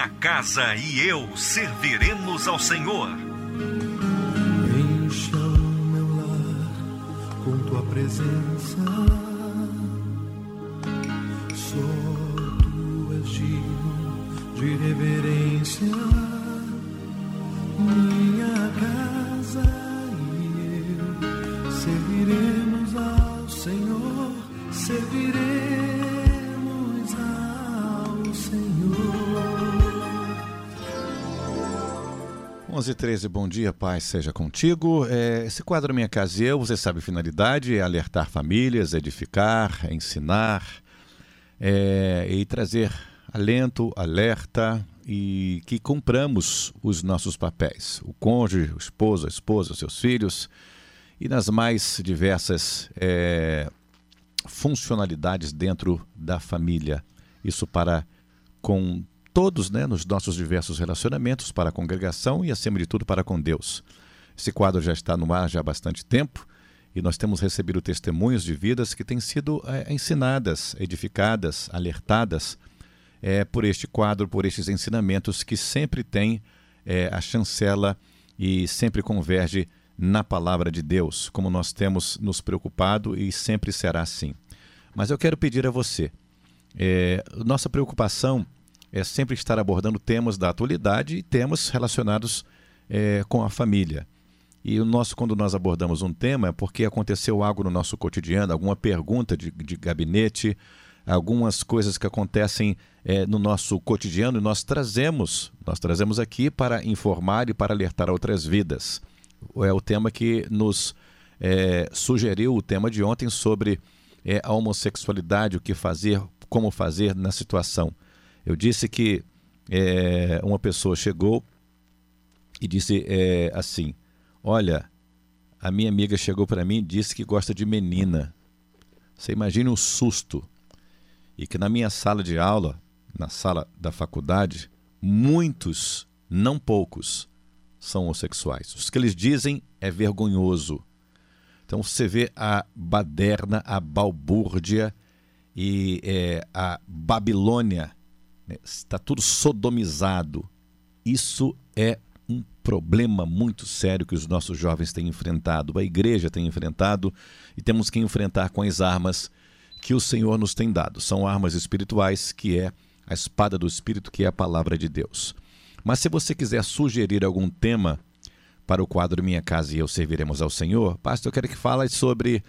minha casa e eu serviremos ao Senhor. Encha o meu lar com tua presença. Só tu és digno de reverência. Minha casa e eu serviremos ao Senhor. Serviremos ao Senhor. 11h13, bom dia, paz seja contigo. Esse quadro Minha Casa e Eu, você sabe a finalidade, é alertar famílias, edificar, ensinar e trazer alento, alerta e que cumpramos os nossos papéis. O cônjuge, o esposo, a esposa, os seus filhos e nas mais diversas funcionalidades dentro da família. Isso para com todos, né, nos nossos diversos relacionamentos, para a congregação e, acima de tudo, para com Deus. Esse quadro já está no ar já há bastante tempo e nós temos recebido testemunhos de vidas que têm sido ensinadas, edificadas, alertadas por este quadro, por estes ensinamentos que sempre tem a chancela e sempre converge na palavra de Deus, como nós temos nos preocupado e sempre será assim. Mas eu quero pedir a você, nossa preocupação é sempre estar abordando temas da atualidade e temas relacionados com a família. E quando nós abordamos um tema é porque aconteceu algo no nosso cotidiano, alguma pergunta de gabinete, algumas coisas que acontecem no nosso cotidiano e nós trazemos aqui para informar e para alertar outras vidas. É o tema que nos sugeriu o tema de ontem sobre a homossexualidade, o que fazer, como fazer na situação. Eu disse que uma pessoa chegou e disse assim: olha, a minha amiga chegou para mim e disse que gosta de menina. Você imagina um susto. E que na minha sala de aula, na sala da faculdade, muitos, não poucos, são homossexuais. Os que eles dizem é vergonhoso. Então você vê a baderna, a balbúrdia e a Babilônia, né? Está tudo sodomizado. Isso é um problema muito sério que os nossos jovens têm enfrentado, a igreja tem enfrentado e temos que enfrentar com as armas que o Senhor nos tem dado. São armas espirituais, que é a espada do Espírito, que é a palavra de Deus. Mas se você quiser sugerir algum tema para o quadro Minha Casa e Eu Serviremos ao Senhor, pastor, eu quero que fale sobre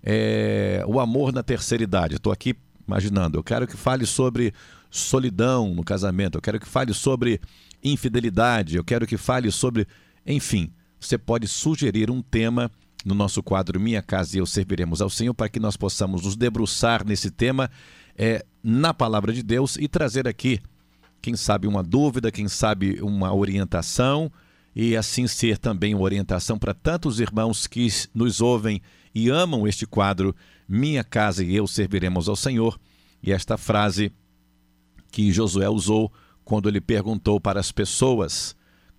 o amor na terceira idade. Estou aqui imaginando, eu quero que fale sobre solidão no casamento, eu quero que fale sobre infidelidade, eu quero que fale sobre... Enfim, você pode sugerir um tema no nosso quadro Minha Casa e Eu Serviremos ao Senhor, para que nós possamos nos debruçar nesse tema na palavra de Deus e trazer aqui, quem sabe, uma dúvida, quem sabe uma orientação, e assim ser também uma orientação para tantos irmãos que nos ouvem e amam este quadro Minha Casa e Eu Serviremos ao Senhor. E esta frase que Josué usou quando ele perguntou para as pessoas,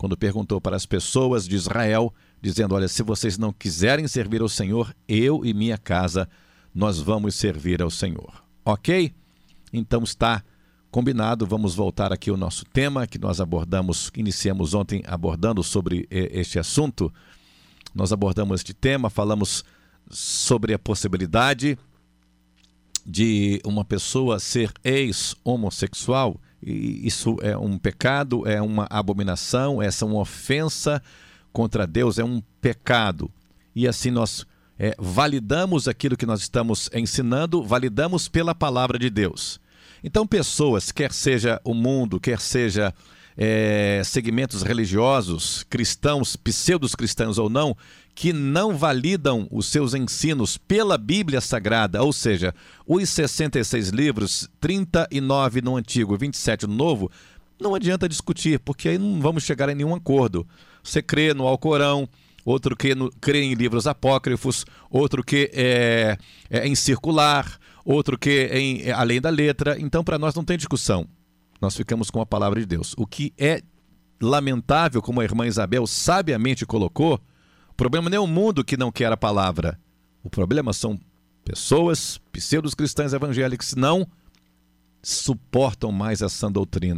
de Israel, dizendo: olha, se vocês não quiserem servir ao Senhor, eu e minha casa, nós vamos servir ao Senhor. Ok? Então está combinado, vamos voltar aqui ao nosso tema que nós iniciamos ontem abordando sobre este assunto. Nós abordamos este tema, falamos sobre a possibilidade de uma pessoa ser ex-homossexual. E isso é um pecado, é uma abominação, essa é uma ofensa contra Deus, é um pecado. E assim nós validamos aquilo que nós estamos ensinando, validamos pela palavra de Deus. Então pessoas, quer seja o mundo, quer seja segmentos religiosos, cristãos, pseudos-cristãos ou não, que não validam os seus ensinos pela Bíblia Sagrada, ou seja, os 66 livros, 39 no Antigo, 27 no Novo, não adianta discutir, porque aí não vamos chegar em nenhum acordo. Você crê no Alcorão, outro crê em livros apócrifos, outro que em circular, outro que além da letra. Então, para nós não tem discussão. Nós ficamos com a palavra de Deus. O que é lamentável, como a irmã Isabel sabiamente colocou, o problema não é o mundo que não quer a palavra. O problema são pessoas, pseudos cristãs evangélicos, que não suportam mais essa doutrina.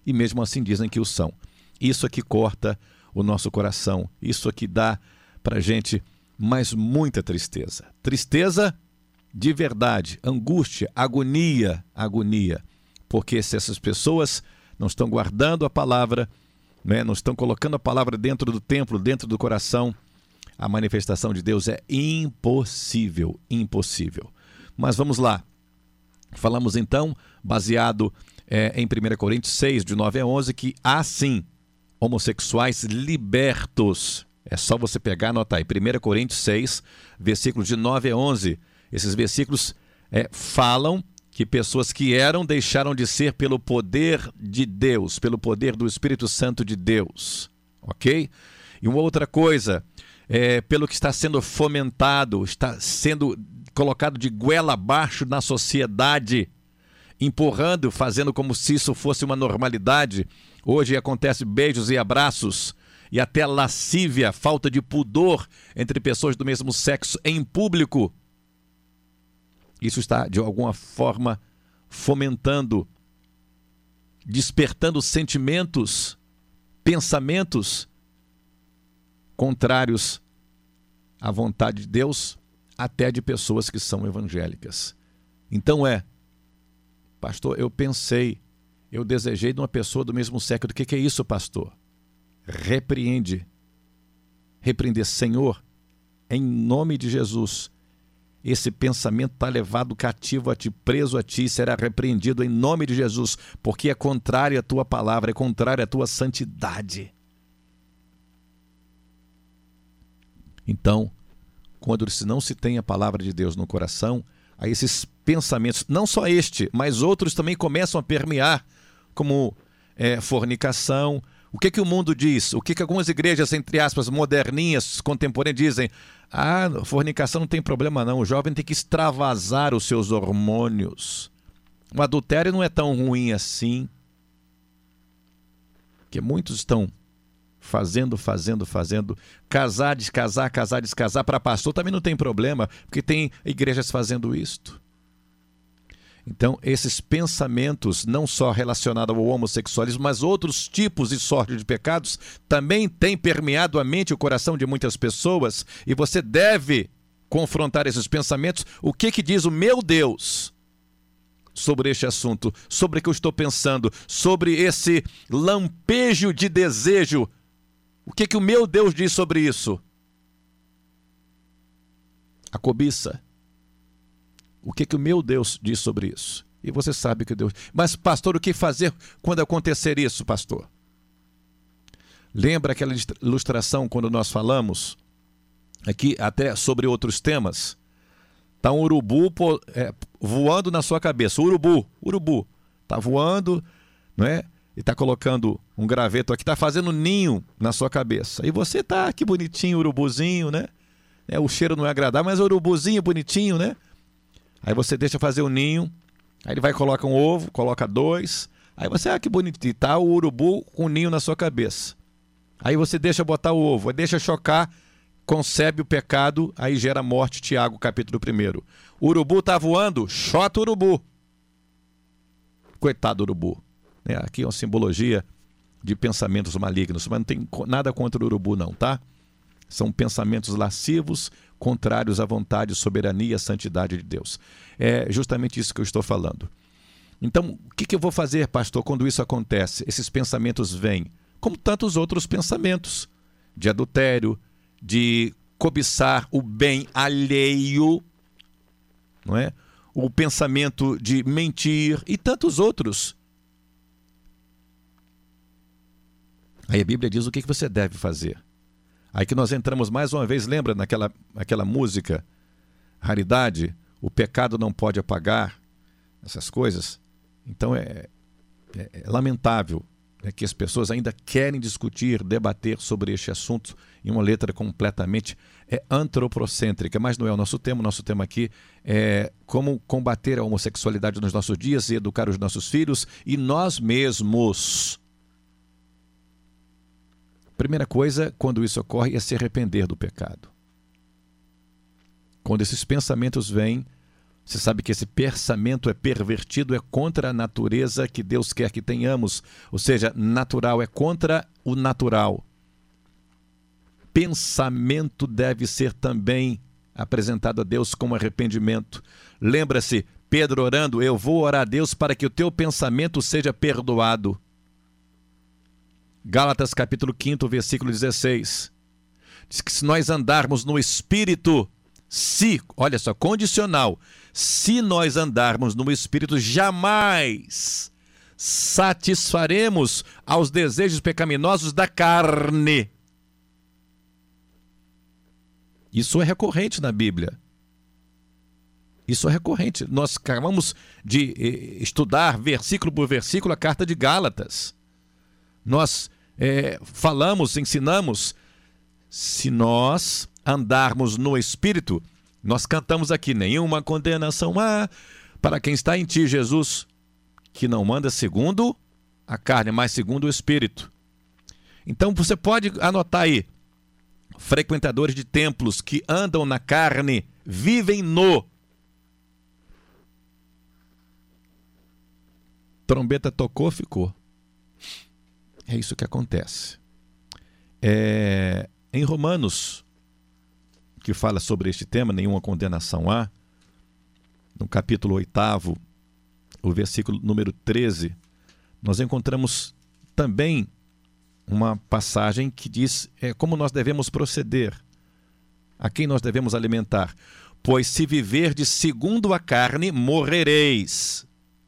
e mesmo assim dizem que o são. Isso aqui corta o nosso coração, isso aqui dá para a gente mais muita tristeza. Tristeza de verdade, angústia, agonia, porque se essas pessoas não estão guardando a palavra, né, não estão colocando a palavra dentro do templo, dentro do coração, a manifestação de Deus é impossível. Mas vamos lá. Falamos então, baseado em 1 Coríntios 6, de 9 a 11, que há sim homossexuais libertos. É só você pegar e anotar aí. 1 Coríntios 6, versículos de 9 a 11. Esses versículos falam que pessoas que eram deixaram de ser pelo poder de Deus, pelo poder do Espírito Santo de Deus. Ok? E uma outra coisa, pelo que está sendo fomentado, está sendo colocado de goela abaixo na sociedade, empurrando, fazendo como se isso fosse uma normalidade. Hoje acontece beijos e abraços e até lascívia, falta de pudor entre pessoas do mesmo sexo em público. Isso está, de alguma forma, fomentando, despertando sentimentos, pensamentos contrários à vontade de Deus, até de pessoas que são evangélicas. Então pastor, eu pensei, eu desejei de uma pessoa do mesmo sexo. O que é isso, pastor? Repreender, Senhor, em nome de Jesus, esse pensamento está levado cativo a ti, preso a ti, será repreendido em nome de Jesus, porque é contrário à tua palavra, é contrário à tua santidade. Então, quando não se tem a palavra de Deus no coração, aí esses pensamentos, não só este, mas outros também começam a permear, como fornicação. O que o mundo diz? O que algumas igrejas, entre aspas, moderninhas, contemporâneas, dizem? Fornicação não tem problema não, o jovem tem que extravasar os seus hormônios. O adultério não é tão ruim assim. Porque muitos estão fazendo. Casar, descasar. Para pastor também não tem problema, porque tem igrejas fazendo isto. Então, esses pensamentos, não só relacionados ao homossexualismo, mas outros tipos e sorte de pecados, também têm permeado a mente e o coração de muitas pessoas, e você deve confrontar esses pensamentos. O que diz o meu Deus sobre este assunto, sobre o que eu estou pensando, sobre esse lampejo de desejo? O que o meu Deus diz sobre isso? A cobiça. O que o meu Deus diz sobre isso? E você sabe que Deus... Mas, pastor, o que fazer quando acontecer isso, pastor? Lembra aquela ilustração quando nós falamos aqui até sobre outros temas? Está um urubu voando na sua cabeça. Urubu. Está voando, não é? E está colocando um graveto aqui, está fazendo ninho na sua cabeça. E você está, que bonitinho, urubuzinho, né? O cheiro não é agradável, mas urubuzinho bonitinho, né? Aí você deixa fazer o ninho, aí ele vai e coloca um ovo, coloca 2, aí você, que bonitinho, tá o urubu com o ninho na sua cabeça. Aí você deixa botar o ovo, aí deixa chocar, concebe o pecado, aí gera morte, Tiago, capítulo 1. O urubu tá voando, chota o urubu. Coitado do urubu. Aqui é uma simbologia de pensamentos malignos, mas não tem nada contra o urubu não, tá? São pensamentos lascivos, contrários à vontade, soberania e santidade de Deus. É justamente isso que eu estou falando. Então, o que eu vou fazer, pastor, quando isso acontece? Esses pensamentos vêm, como tantos outros pensamentos, de adultério, de cobiçar o bem alheio, não é? O pensamento de mentir e tantos outros. Aí a Bíblia diz o que você deve fazer. Aí que nós entramos mais uma vez, lembra naquela música, Raridade, o pecado não pode apagar, essas coisas. Então é lamentável que as pessoas ainda querem discutir, debater sobre este assunto em uma letra completamente antropocêntrica, mas não é o nosso tema aqui é como combater a homossexualidade nos nossos dias e educar os nossos filhos e nós mesmos. Primeira coisa, quando isso ocorre, é se arrepender do pecado. Quando esses pensamentos vêm, Você sabe que esse pensamento é pervertido, é contra a natureza que Deus quer que tenhamos. Ou seja, natural, é contra o natural. Pensamento deve ser também apresentado a Deus com arrependimento. Lembra-se, Pedro orando, eu vou orar a Deus para que o teu pensamento seja perdoado. Gálatas capítulo 5, versículo 16. Diz que se nós andarmos no Espírito, olha só, condicional, se nós andarmos no Espírito, jamais satisfaremos aos desejos pecaminosos da carne. Isso é recorrente na Bíblia. Isso é recorrente. Nós acabamos de estudar versículo por versículo a carta de Gálatas. Nós falamos, ensinamos, se nós andarmos no Espírito, nós cantamos aqui, nenhuma condenação há para quem está em ti, Jesus, que não anda segundo a carne, mas segundo o Espírito. Então você pode anotar aí, frequentadores de templos que andam na carne, vivem no. Trombeta tocou, ficou. É isso que acontece. Em Romanos, que fala sobre este tema, nenhuma condenação há, no capítulo 8, o versículo número 13, nós encontramos também uma passagem que diz como nós devemos proceder, a quem nós devemos alimentar. Pois se viverdes segundo a carne, morrereis.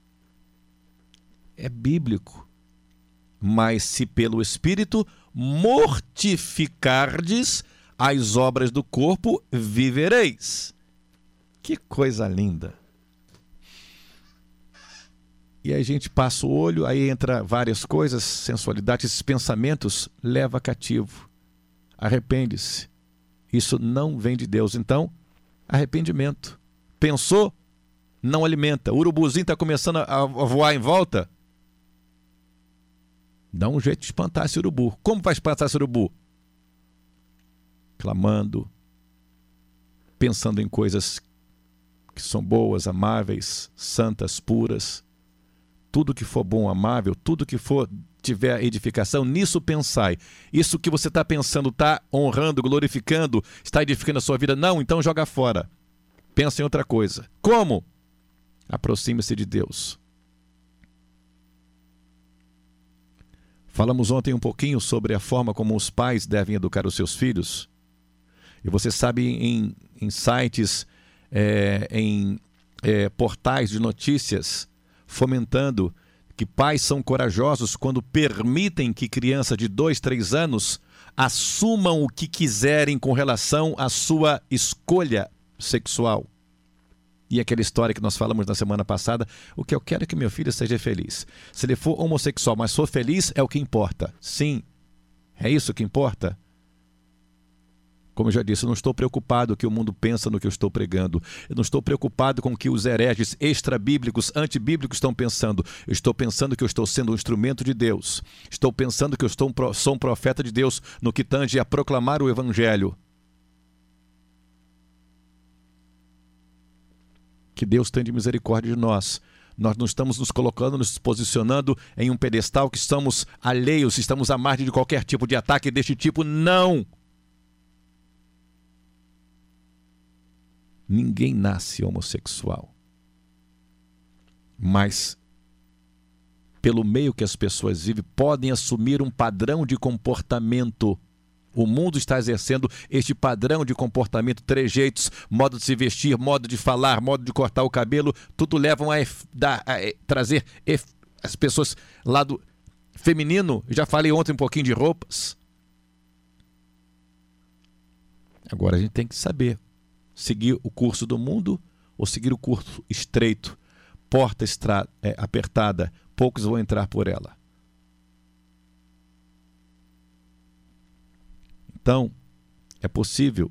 É bíblico. Mas se pelo Espírito mortificardes as obras do corpo, vivereis. Que coisa linda. E aí a gente passa o olho, aí entra várias coisas, sensualidade, esses pensamentos, leva cativo. Arrepende-se. Isso não vem de Deus. Então, arrependimento. Pensou? Não alimenta. O urubuzinho está começando a voar em volta. Dá um jeito de espantar esse urubu. Como vai espantar esse urubu? Clamando, pensando em coisas que são boas, amáveis, santas, puras. Tudo que for bom, amável, tudo que for tiver edificação, nisso pensai. Isso que você está pensando está honrando, glorificando, está edificando a sua vida? Não, então joga fora. Pensa em outra coisa. Como? Aproxime-se de Deus. Falamos ontem um pouquinho sobre a forma como os pais devem educar os seus filhos. E você sabe, em sites, em portais de notícias, fomentando que pais são corajosos quando permitem que crianças de 2, 3 anos assumam o que quiserem com relação à sua escolha sexual. E aquela história que nós falamos na semana passada, o que eu quero é que meu filho seja feliz. Se ele for homossexual, mas for feliz, é o que importa. Sim, é isso que importa. Como eu já disse, eu não estou preocupado que o mundo pensa no que eu estou pregando. Eu não estou preocupado com o que os hereges extrabíblicos, antibíblicos estão pensando. Eu estou pensando que eu estou sendo um instrumento de Deus. Estou pensando que eu sou um profeta de Deus no que tange a proclamar o Evangelho. Que Deus tenha misericórdia de nós. Nós não estamos nos colocando, nos posicionando em um pedestal que estamos alheios, estamos à margem de qualquer tipo de ataque deste tipo. Não! Ninguém nasce homossexual. Mas, pelo meio que as pessoas vivem, podem assumir um padrão de comportamento. O mundo está exercendo este padrão de comportamento, trejeitos, modo de se vestir, modo de falar, modo de cortar o cabelo, tudo levam a trazer as pessoas lado feminino. Já falei ontem um pouquinho de roupas. Agora a gente tem que saber. Seguir o curso do mundo ou seguir o curso estreito, porta apertada, poucos vão entrar por ela. Então, é possível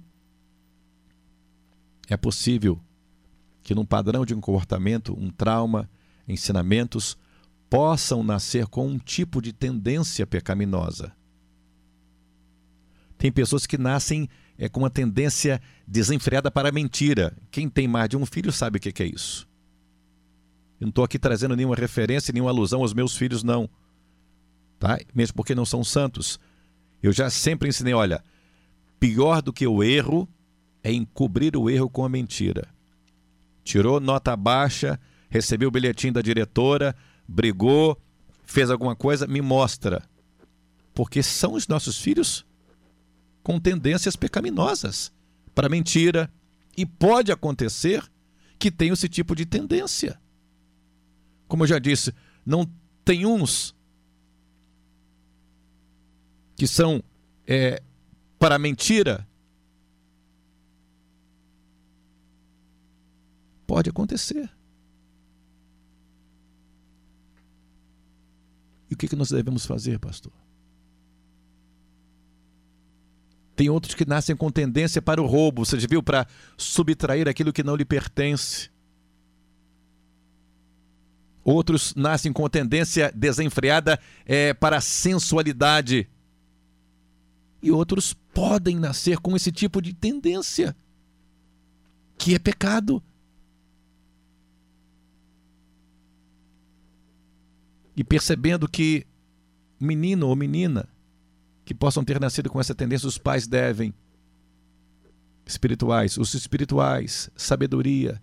que num padrão de comportamento, um trauma, ensinamentos, possam nascer com um tipo de tendência pecaminosa. Tem pessoas que nascem com uma tendência desenfreada para a mentira. Quem tem mais de um filho sabe o que é isso. Eu não estou aqui trazendo nenhuma referência, nenhuma alusão aos meus filhos, não. Tá? Mesmo porque não são santos. Eu já sempre ensinei, olha, pior do que o erro é encobrir o erro com a mentira. Tirou nota baixa, recebeu o bilhetinho da diretora, brigou, fez alguma coisa, me mostra. Porque são os nossos filhos com tendências pecaminosas para mentira. E pode acontecer que tenham esse tipo de tendência. Como eu já disse, não tem uns que são para mentira. Pode acontecer. E o que nós devemos fazer, pastor? Tem outros que nascem com tendência para o roubo, você já viu, para subtrair aquilo que não lhe pertence. Outros nascem com tendência desenfreada para a sensualidade. E outros podem nascer com esse tipo de tendência, que é pecado. E percebendo que menino ou menina que possam ter nascido com essa tendência, os pais devem, os espirituais, sabedoria,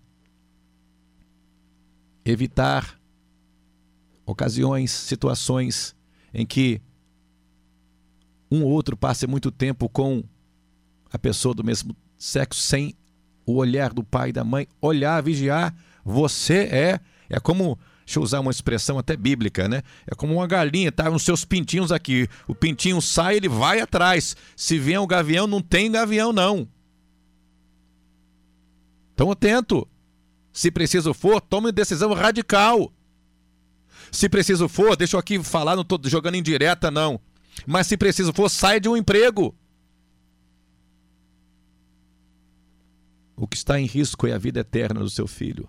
evitar ocasiões, situações em que um ou outro passe muito tempo com a pessoa do mesmo sexo sem o olhar do pai e da mãe, olhar, vigiar. Você é como, deixa eu usar uma expressão até bíblica, né? É como uma galinha, tá? Os seus pintinhos aqui. O pintinho sai, ele vai atrás. Se vier um gavião, não tem gavião, não. Então, atento. Se preciso for, tome uma decisão radical. Se preciso for, deixa eu aqui falar, não estou jogando em direta, não. Mas se preciso for, saia de um emprego. O que está em risco é a vida eterna do seu filho.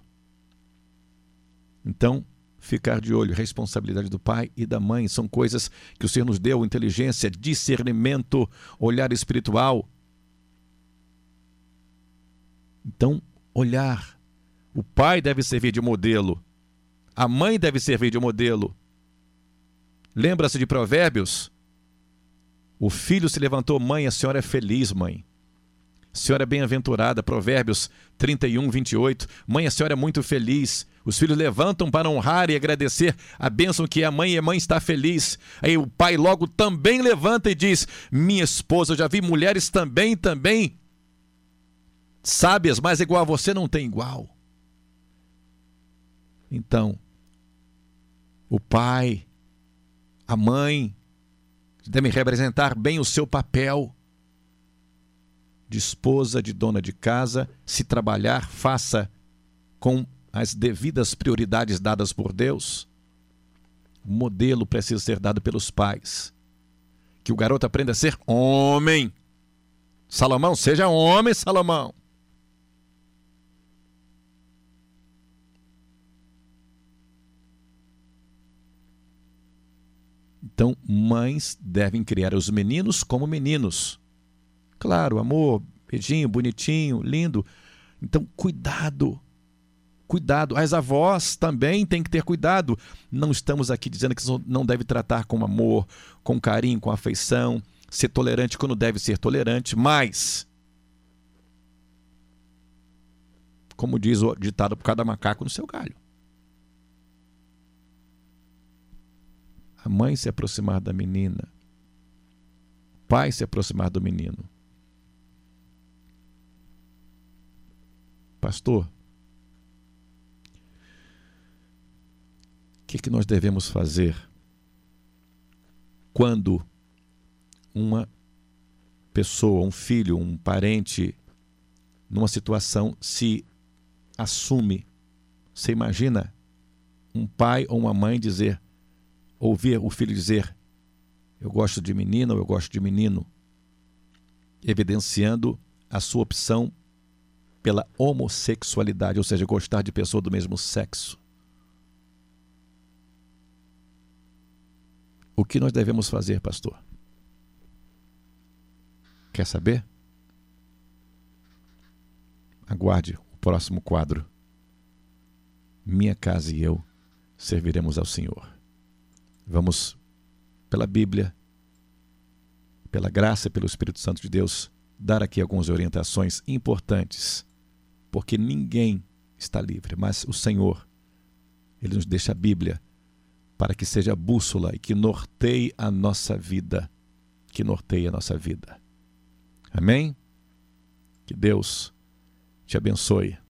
Então, ficar de olho, responsabilidade do pai e da mãe, são coisas que o Senhor nos deu, inteligência, discernimento, olhar espiritual. Então, olhar. O pai deve servir de modelo. A mãe deve servir de modelo. Lembra-se de Provérbios? O filho se levantou, mãe, a senhora é feliz, mãe. A senhora é bem-aventurada, Provérbios 31, 28. Mãe, a senhora é muito feliz. Os filhos levantam para honrar e agradecer a bênção que é a mãe, e a mãe está feliz. Aí o pai logo também levanta e diz, minha esposa, eu já vi mulheres também, sábias, mas igual a você não tem igual. Então, o pai, a mãe, devem representar bem o seu papel de esposa, de dona de casa. Se trabalhar, faça com as devidas prioridades dadas por Deus. O modelo precisa ser dado pelos pais. Que o garoto aprenda a ser homem. Salomão, seja homem, Salomão. Então, mães devem criar os meninos como meninos. Claro, amor, beijinho, bonitinho, lindo. Então, cuidado. Cuidado. As avós também têm que ter cuidado. Não estamos aqui dizendo que não deve tratar com amor, com carinho, com afeição, ser tolerante quando deve ser tolerante, mas, como diz o ditado, por cada macaco no seu galho. A mãe se aproximar da menina, o pai se aproximar do menino. Pastor, o que nós devemos fazer quando uma pessoa, um filho, um parente, numa situação se assume? Você imagina um pai ou uma mãe ouvir o filho dizer, eu gosto de menina ou eu gosto de menino, evidenciando a sua opção pela homossexualidade, ou seja, gostar de pessoa do mesmo sexo. O que nós devemos fazer, pastor? Quer saber? Aguarde o próximo quadro. Minha casa e eu serviremos ao Senhor. Vamos, pela Bíblia, pela graça e pelo Espírito Santo de Deus, dar aqui algumas orientações importantes, porque ninguém está livre, mas o Senhor, Ele nos deixa a Bíblia para que seja a bússola e que norteie a nossa vida, Amém? Que Deus te abençoe